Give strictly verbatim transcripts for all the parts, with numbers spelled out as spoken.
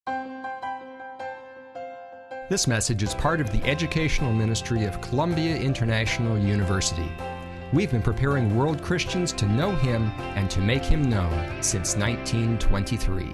This message is part of the educational ministry of Columbia International University. We've been preparing world Christians to know Him and to make Him known since nineteen twenty-three.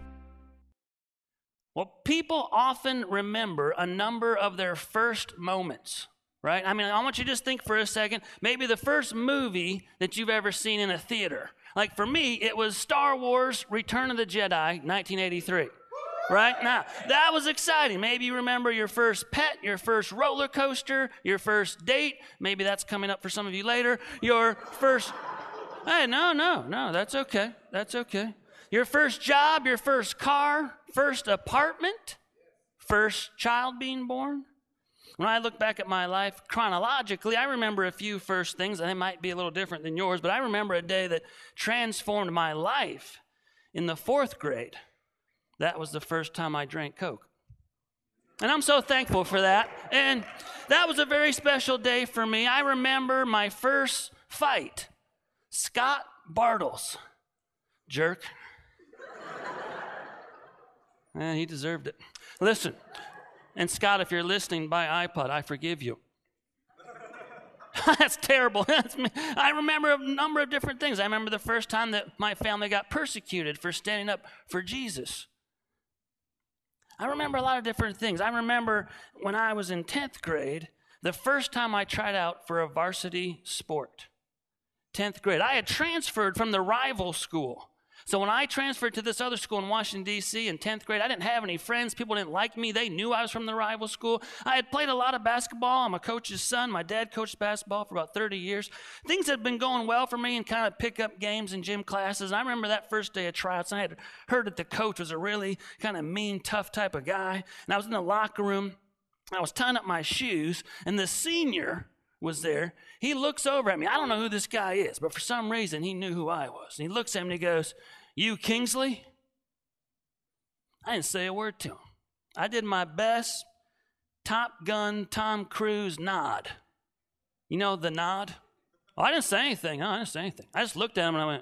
Well, people often remember a number of their first moments, right? I mean, I want you to just think for a second, maybe the first movie that you've ever seen in a theater. Like for me, it was Star Wars Return of the Jedi, nineteen eighty-three. Right? Now, that was exciting. Maybe you remember your first pet, your first roller coaster, your first date. Maybe that's coming up for some of you later. Your first, hey, no, no, no, that's okay. That's okay. Your first job, your first car, first apartment, first child being born. When I look back at my life chronologically, I remember a few first things, and they might be a little different than yours, but I remember a day that transformed my life in the fourth grade. That was the first time I drank Coke. And I'm so thankful for that. And that was a very special day for me. I remember my first fight. Scott Bartles. Jerk. eh, he deserved it. Listen, and Scott, if you're listening by iPod, I forgive you. That's terrible. That's me. I remember a number of different things. I remember the first time that my family got persecuted for standing up for Jesus. I remember a lot of different things. I remember when I was in tenth grade, the first time I tried out for a varsity sport. tenth grade. I had transferred from the rival school. So when I transferred to this other school in Washington, D C in tenth grade, I didn't have any friends. People didn't like me. They knew I was from the rival school. I had played a lot of basketball. I'm a coach's son. My dad coached basketball for about thirty years. Things had been going well for me in kind of pick-up games and gym classes. And I remember that first day of tryouts, and I had heard that the coach was a really kind of mean, tough type of guy. And I was in the locker room. I was tying up my shoes, and the senior was there. He looks over at me. I don't know who this guy is, but for some reason, he knew who I was. And he looks at me and he goes, "You Kingsley?" I didn't say a word to him. I did my best Top Gun Tom Cruise nod. You know the nod? Oh, I didn't say anything. No, I didn't say anything. I just looked at him and I went.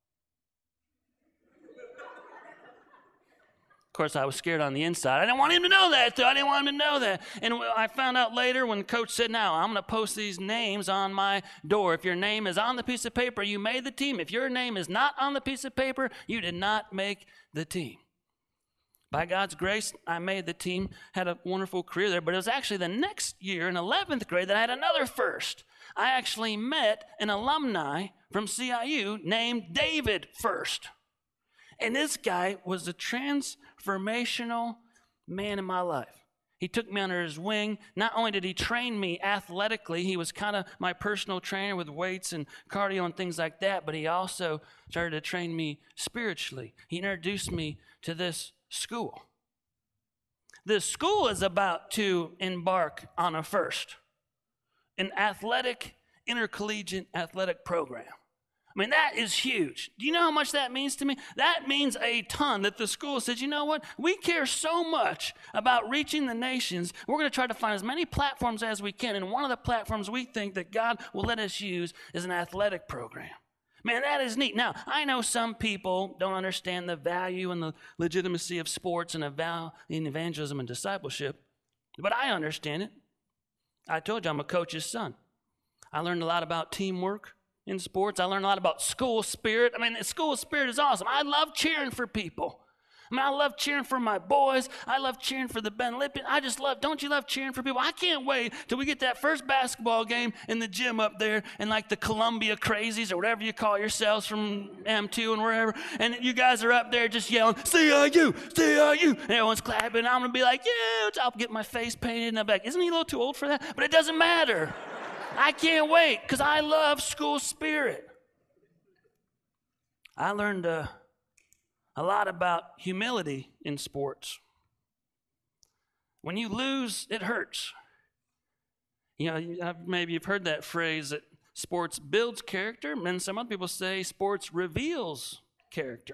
Of course, I was scared on the inside. I didn't want him to know that, though. I didn't want him to know that. And I found out later when Coach said, "Now, I'm going to post these names on my door. If your name is on the piece of paper, you made the team. If your name is not on the piece of paper, you did not make the team." By God's grace, I made the team, had a wonderful career there, but it was actually the next year in eleventh grade that I had another first. I actually met an alumni from C I U named David First. And this guy was a transformational man in my life. He took me under his wing. Not only did he train me athletically, he was kind of my personal trainer with weights and cardio and things like that, but he also started to train me spiritually. He introduced me to this school. This school is about to embark on a first, an athletic, intercollegiate athletic program. I mean, that is huge. Do you know how much that means to me? That means a ton that the school says, you know what? We care so much about reaching the nations. We're going to try to find as many platforms as we can. And one of the platforms we think that God will let us use is an athletic program. Man, that is neat. Now, I know some people don't understand the value and the legitimacy of sports and in evangelism and discipleship, but I understand it. I told you I'm a coach's son. I learned a lot about teamwork in sports. I learned a lot about school spirit. I mean, school spirit is awesome. I love cheering for people. I mean, I love cheering for my boys. I love cheering for the Ben Lippen. I just love, don't you love cheering for people? I can't wait till we get that first basketball game in the gym up there and like the Columbia Crazies or whatever you call yourselves from M two and wherever. And you guys are up there just yelling, C I U, C I U. And everyone's clapping. I'm going to be like, yeah, I'll get my face painted. And I'm like, isn't he a little too old for that? But it doesn't matter. I can't wait because I love school spirit. I learned uh, a lot about humility in sports. When you lose, it hurts. You know, maybe you've heard that phrase that sports builds character, and some other people say sports reveals character.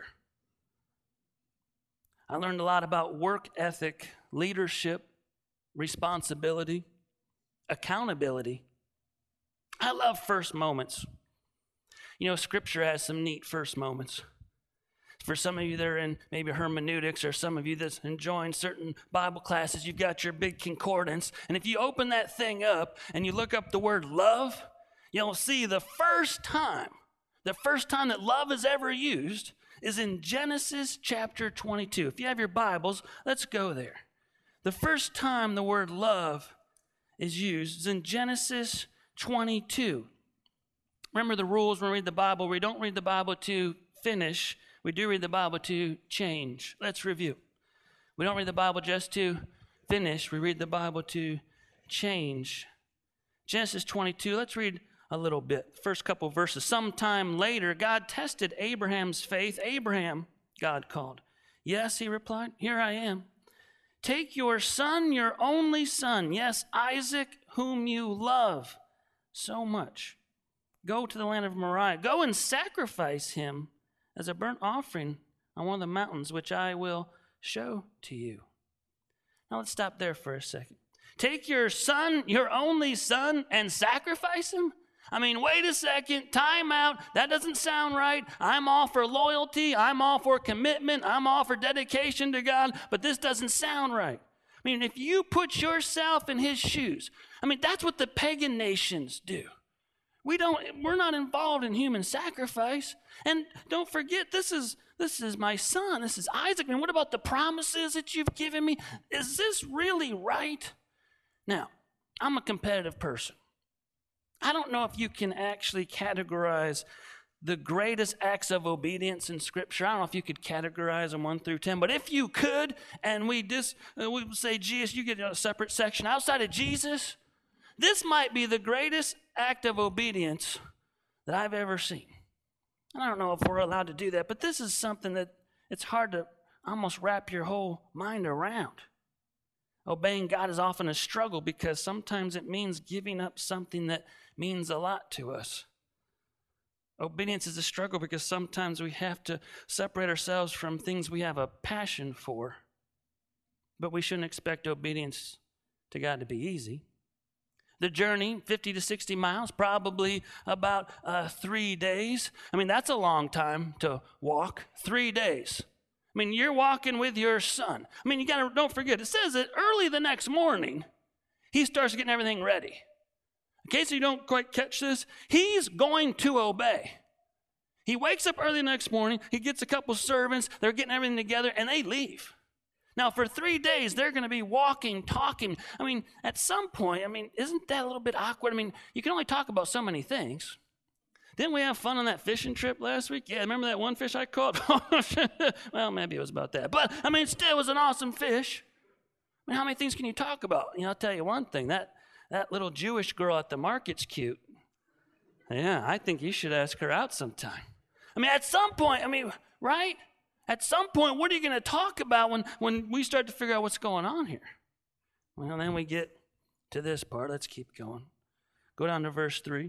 I learned a lot about work ethic, leadership, responsibility, accountability. I love first moments. You know, Scripture has some neat first moments. For some of you that are in maybe hermeneutics, or some of you that's enjoying certain Bible classes, you've got your big concordance. And if you open that thing up and you look up the word love, you'll see the first time, the first time that love is ever used is in Genesis chapter twenty-two. If you have your Bibles, let's go there. The first time the word love is used is in Genesis twenty-two. Remember the rules when we read the Bible. We don't read the Bible to finish. We do read the Bible to change. Let's review. We don't read the Bible just to finish. We read the Bible to change. Genesis twenty-two, let's read a little bit. First couple verses. Sometime later, God tested Abraham's faith. Abraham, God called. Yes, he replied, here I am. Take your son, your only son, yes, Isaac, whom you love so much. Go to the land of Moriah. Go and sacrifice him as a burnt offering on one of the mountains, which I will show to you. Now let's stop there for a second. Take your son, your only son, and sacrifice him? I mean, wait a second, time out. That doesn't sound right. I'm all for loyalty. I'm all for commitment. I'm all for dedication to God, but this doesn't sound right. I mean, if you put yourself in his shoes, I mean, that's what the pagan nations do. We don't, we're not involved in human sacrifice. And don't forget, this is this is my son. This is Isaac. And what about the promises that you've given me? Is this really right? Now, I'm a competitive person. I don't know if you can actually categorize the greatest acts of obedience in Scripture. I don't know if you could categorize them one through ten. But if you could, and we just uh, we would say, Jesus, you get a separate section outside of Jesus, this might be the greatest act of obedience that I've ever seen. And I don't know if we're allowed to do that, but this is something that it's hard to almost wrap your whole mind around. Obeying God is often a struggle because sometimes it means giving up something that means a lot to us. Obedience is a struggle because sometimes we have to separate ourselves from things we have a passion for. But we shouldn't expect obedience to God to be easy. The journey, fifty to sixty miles, probably about uh, three days. I mean, that's a long time to walk, three days. I mean, you're walking with your son. I mean, you got to, don't forget, it says that early the next morning, he starts getting everything ready. In case you don't quite catch this, he's going to obey. He wakes up early the next morning, he gets a couple servants, they're getting everything together, and they leave. Now, for three days, they're going to be walking, talking. I mean, at some point, I mean, isn't that a little bit awkward? I mean, you can only talk about so many things. Didn't we have fun on that fishing trip last week? Yeah, remember that one fish I caught? Well, maybe it was about that. But, I mean, still, it was an awesome fish. I mean, how many things can you talk about? You know, I'll tell you one thing. That, that little Jewish girl at the market's cute. Yeah, I think you should ask her out sometime. I mean, at some point, I mean, right? At some point, what are you going to talk about when, when we start to figure out what's going on here? Well, then we get to this part. Let's keep going. Go down to verse three.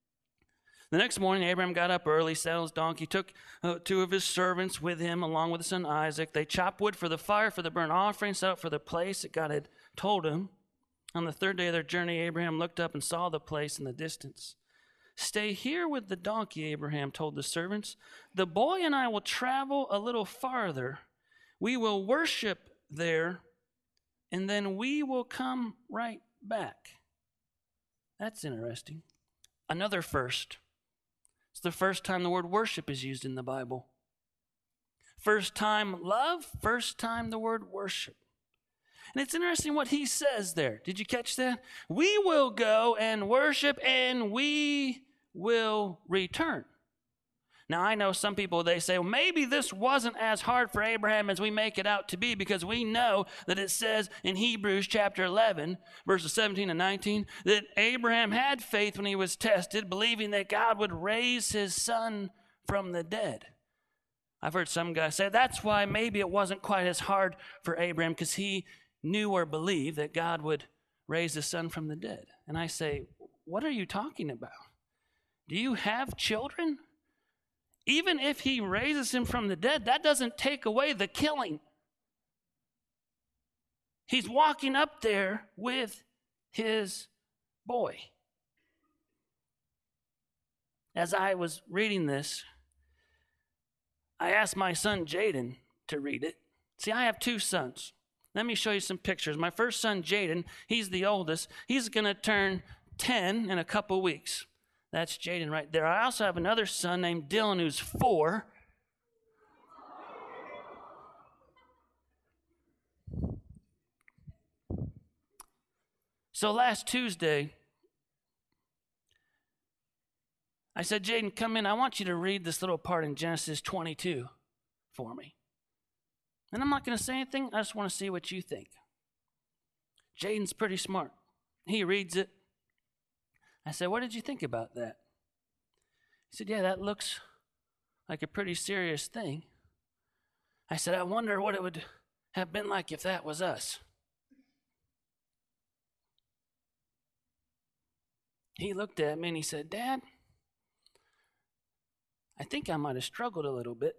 The next morning, Abraham got up early, saddled his donkey, took uh, two of his servants with him, along with his son Isaac. They chopped wood for the fire, for the burnt offering, set out for the place that God had told him. On the third day of their journey, Abraham looked up and saw the place in the distance. Stay here with the donkey, Abraham told the servants. The boy and I will travel a little farther. We will worship there, and then we will come right back. That's interesting. Another first. It's the first time the word worship is used in the Bible. First time love, first time the word worship. And it's interesting what he says there. Did you catch that? We will go and worship and we will return. Now, I know some people, they say, well, maybe this wasn't as hard for Abraham as we make it out to be, because we know that it says in Hebrews chapter eleven, verses seventeen and nineteen, that Abraham had faith when he was tested, believing that God would raise his son from the dead. I've heard some guys say that's why maybe it wasn't quite as hard for Abraham, because he knew or believed that God would raise his son from the dead. And I say, what are you talking about? Do you have children? Even if he raises him from the dead, that doesn't take away the killing. He's walking up there with his boy. As I was reading this, I asked my son Jaden to read it. See, I have two sons. Let me show you some pictures. My first son, Jaden, he's the oldest. He's going to turn ten in a couple weeks. That's Jaden right there. I also have another son named Dylan who's four. So last Tuesday, I said, Jaden, come in. I want you to read this little part in Genesis twenty-two for me. And I'm not going to say anything. I just want to see what you think. Jaden's pretty smart. He reads it. I said, what did you think about that? He said, yeah, that looks like a pretty serious thing. I said, I wonder what it would have been like if that was us. He looked at me and he said, Dad, I think I might have struggled a little bit.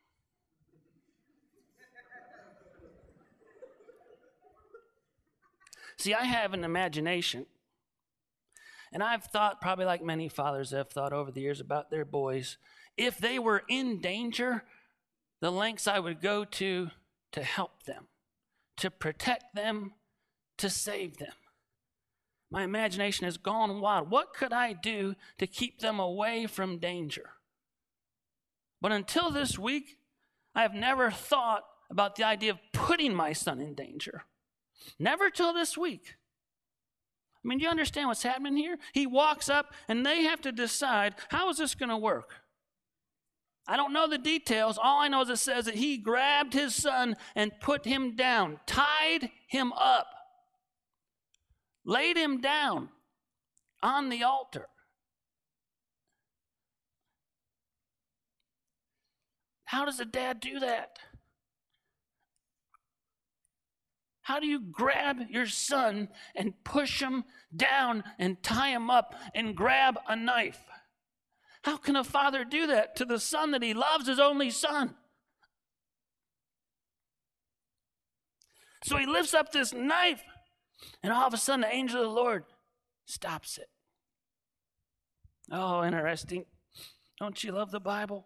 See, I have an imagination, and I've thought, probably like many fathers have thought over the years about their boys, if they were in danger, the lengths I would go to to help them, to protect them, to save them. My imagination has gone wild. What could I do to keep them away from danger? But until this week, I have never thought about the idea of putting my son in danger. Never till this week. I mean, do you understand what's happening here? He walks up and they have to decide, how is this going to work? I don't know the details. All I know is it says that he grabbed his son and put him down, tied him up, laid him down on the altar. How does a dad do that? How do you grab your son and push him down and tie him up and grab a knife? How can a father do that to the son that he loves, his only son? So he lifts up this knife, and all of a sudden the angel of the Lord stops it. Oh, interesting. Don't you love the Bible?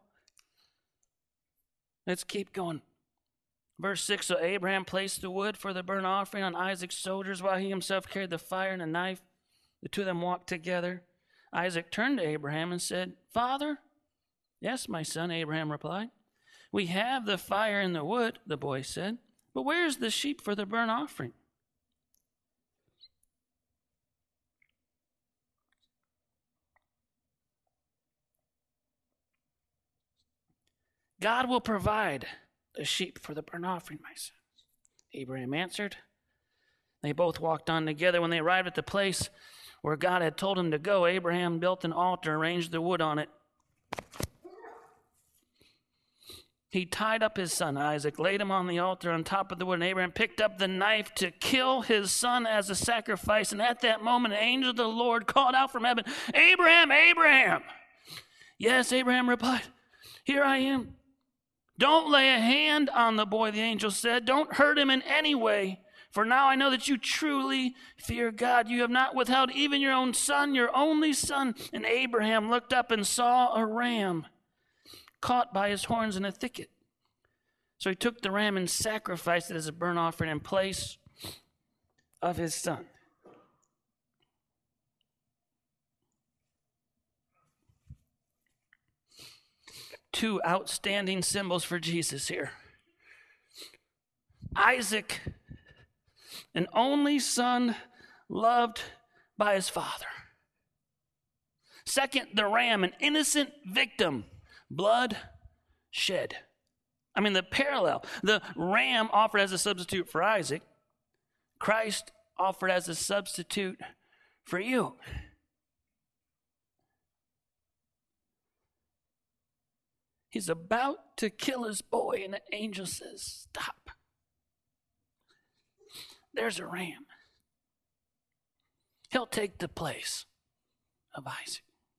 Let's keep going. Verse six, so Abraham placed the wood for the burnt offering on Isaac's shoulders while he himself carried the fire and the knife. The two of them walked together. Isaac turned to Abraham and said, Father? Yes, my son, Abraham replied. We have the fire and the wood, the boy said, but where's the sheep for the burnt offering? God will provide the sheep for the burnt offering, my son. Abraham answered. They both walked on together. When they arrived at the place where God had told him to go, Abraham built an altar, arranged the wood on it. He tied up his son Isaac, laid him on the altar on top of the wood, and Abraham picked up the knife to kill his son as a sacrifice. And at that moment, an angel of the Lord called out from heaven, Abraham, Abraham! Yes, Abraham replied, here I am. Don't lay a hand on the boy, the angel said. Don't hurt him in any way. For now I know that you truly fear God. You have not withheld even your own son, your only son. And Abraham looked up and saw a ram caught by his horns in a thicket. So he took the ram and sacrificed it as a burnt offering in place of his son. Two outstanding symbols for Jesus here. Isaac, an only son loved by his father. Second, the ram, an innocent victim, blood shed. I mean, the parallel. The ram offered as a substitute for Isaac. Christ offered as a substitute for you. He's about to kill his boy, and the angel says, stop. There's a ram. He'll take the place of Isaac.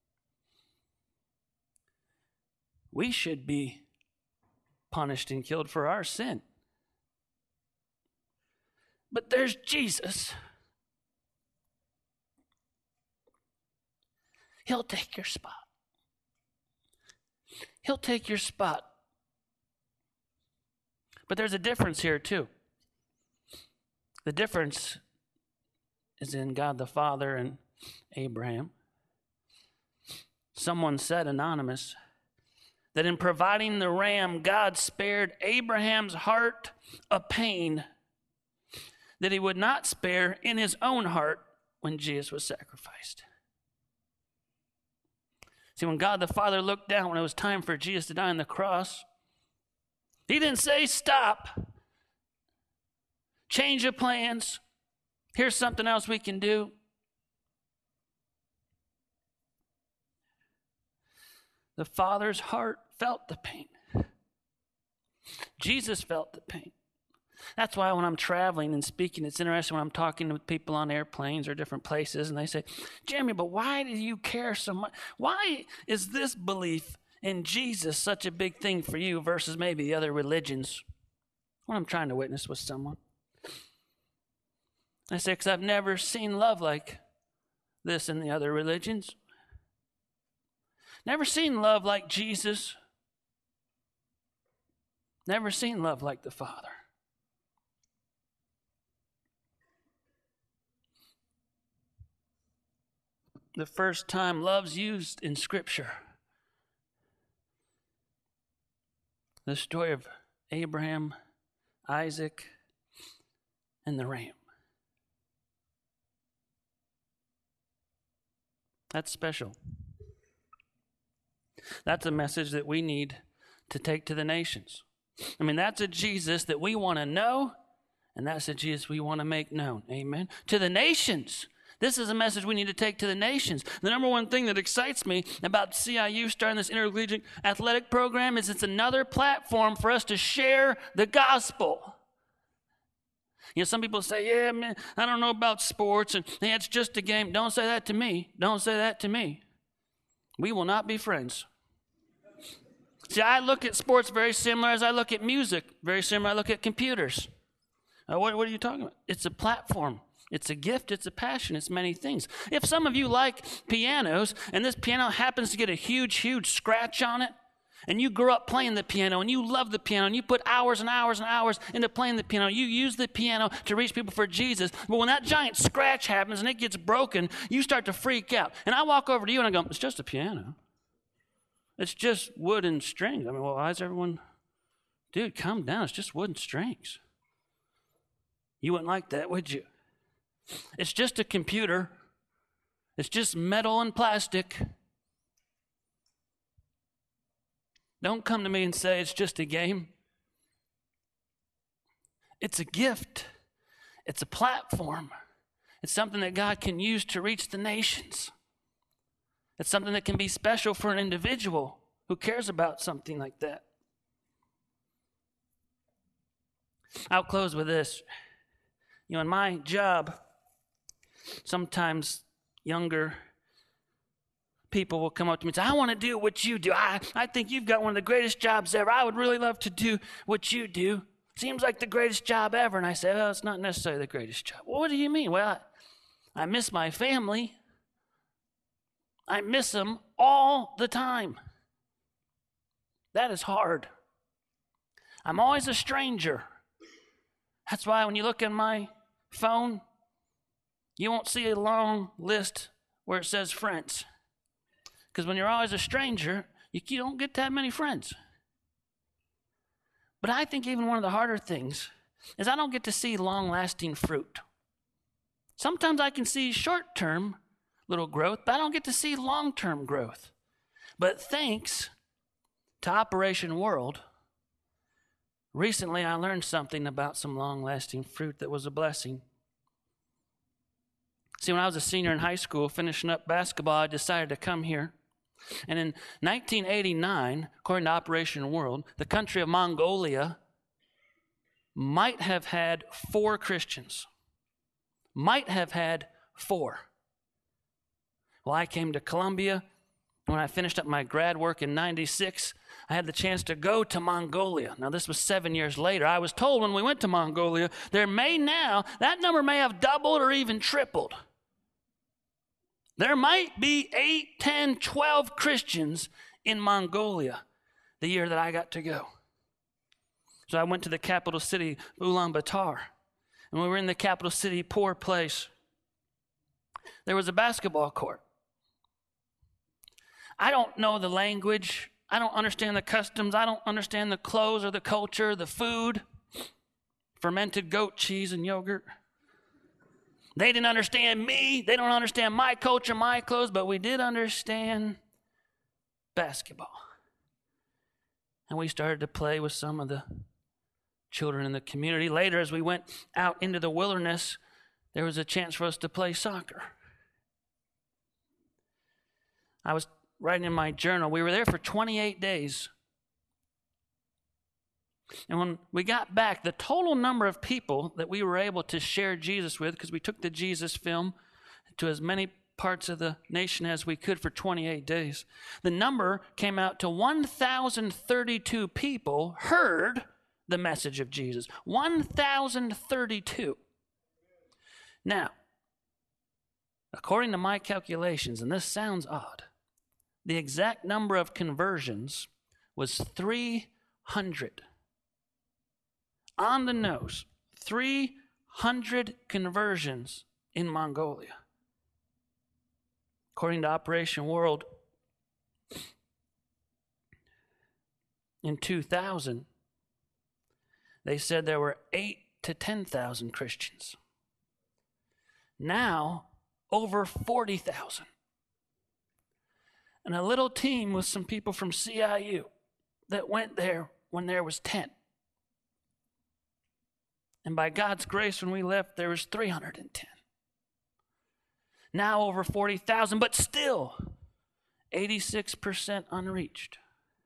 We should be punished and killed for our sin. But there's Jesus. He'll take your spot. He'll take your spot But there's a difference here too. The difference is in God the Father and Abraham. Someone said, anonymous, that in providing the ram, God spared Abraham's heart a pain that he would not spare in his own heart when Jesus was sacrificed. See, when God the Father looked down when it was time for Jesus to die on the cross, he didn't say, stop, change your plans, here's something else we can do. The Father's heart felt the pain. Jesus felt the pain. That's why when I'm traveling and speaking, it's interesting when I'm talking with people on airplanes or different places, and they say, Jeremy, but why do you care so much? Why is this belief in Jesus such a big thing for you versus maybe the other religions? When I'm trying to witness with someone. I say, because I've never seen love like this in the other religions. Never seen love like Jesus. Never seen love like the Father. The first time love's used in Scripture, the story of Abraham, Isaac, and the ram. That's special. That's a message that we need to take to the nations. I mean, that's a Jesus that we want to know, and that's a Jesus we want to make known. Amen. To the nations. This is a message we need to take to the nations. The number one thing that excites me about C I U starting this intercollegiate athletic program is it's another platform for us to share the gospel. You know, some people say, yeah, man, I don't know about sports, and hey, it's just a game. Don't say that to me. Don't say that to me. We will not be friends. See, I look at sports very similar as I look at music, very similar I look at computers. Uh, what, what are you talking about? It's a platform. It's a gift. It's a passion. It's many things. If some of you like pianos, and this piano happens to get a huge, huge scratch on it, and you grew up playing the piano, and you love the piano, and you put hours and hours and hours into playing the piano, you use the piano to reach people for Jesus, but when that giant scratch happens and it gets broken, you start to freak out. And I walk over to you and I go, it's just a piano. It's just wood and strings. I mean, well, why is everyone, dude, calm down. It's just wood and strings. You wouldn't like that, would you? It's just a computer. It's just metal and plastic. Don't come to me and say it's just a game. It's a gift. It's a platform. It's something that God can use to reach the nations. It's something that can be special for an individual who cares about something like that. I'll close with this. You know, in my job, sometimes younger people will come up to me and say, I want to do what you do. I, I think you've got one of the greatest jobs ever. I would really love to do what you do. Seems like the greatest job ever. And I say, well, it's not necessarily the greatest job. Well, what do you mean? Well, I, I miss my family. I miss them all the time. That is hard. I'm always a stranger. That's why when you look at my phone, you won't see a long list where it says friends. Because when you're always a stranger, you, you don't get that many friends. But I think even one of the harder things is I don't get to see long-lasting fruit. Sometimes I can see short-term little growth, but I don't get to see long-term growth. But thanks to Operation World, recently I learned something about some long-lasting fruit that was a blessing. See, when I was a senior in high school, finishing up basketball, I decided to come here. And in nineteen eighty-nine, according to Operation World, the country of Mongolia might have had four Christians. Might have had four. Well, I came to Columbia. When I finished up my grad work in ninety-six, I had the chance to go to Mongolia. Now, this was seven years later. I was told when we went to Mongolia, there may now, that number may have doubled or even tripled. There might be eight, ten, twelve Christians in Mongolia the year that I got to go. So I went to the capital city, Ulaanbaatar. And we were in the capital city, poor place. There was a basketball court. I don't know the language. I don't understand the customs. I don't understand the clothes or the culture, the food, fermented goat cheese and yogurt. They didn't understand me. They don't understand my culture, my clothes, but we did understand basketball. And we started to play with some of the children in the community. Later, as we went out into the wilderness, there was a chance for us to play soccer. I was writing in my journal, we were there for twenty-eight days. And when we got back, the total number of people that we were able to share Jesus with, because we took the Jesus film to as many parts of the nation as we could for twenty-eight days, the number came out to one thousand thirty-two people heard the message of Jesus. one thousand thirty-two. Now, according to my calculations, and this sounds odd, the exact number of conversions was three hundred. On the nose, three hundred conversions in Mongolia. According to Operation World, in two thousand, they said there were eight to ten thousand Christians. Now, over forty thousand. And a little team with some people from C I U that went there when there was ten. And by God's grace, when we left, there was three hundred ten. Now over forty thousand, but still eighty-six percent unreached.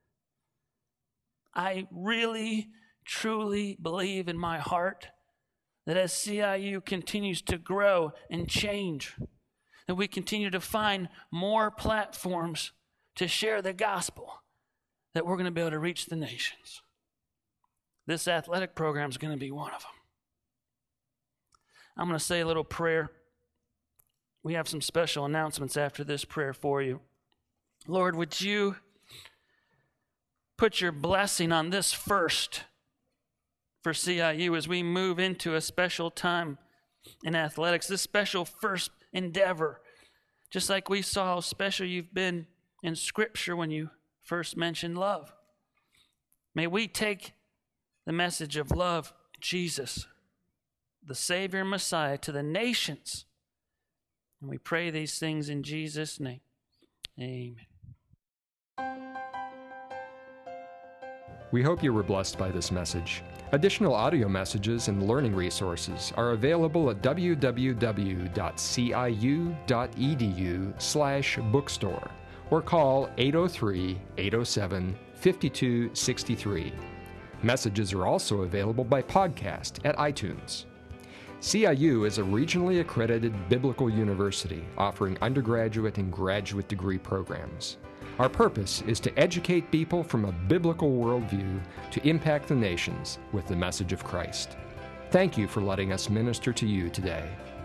I really, truly believe in my heart that as C I U continues to grow and change, that we continue to find more platforms to share the gospel, that we're going to be able to reach the nations. This athletic program is going to be one of them. I'm going to say a little prayer. We have some special announcements after this prayer for you. Lord, would you put your blessing on this first for C I U as we move into a special time in athletics, this special first endeavor, just like we saw how special you've been in Scripture when you first mentioned love. May we take the message of love, Jesus, the Savior and Messiah, to the nations. And we pray these things in Jesus' name. Amen. We hope you were blessed by this message. Additional audio messages and learning resources are available at w w w dot c i u dot e d u slash bookstore or call eight oh three, eight oh seven, five two six three. Messages are also available by podcast at iTunes. C I U is a regionally accredited biblical university offering undergraduate and graduate degree programs. Our purpose is to educate people from a biblical worldview to impact the nations with the message of Christ. Thank you for letting us minister to you today.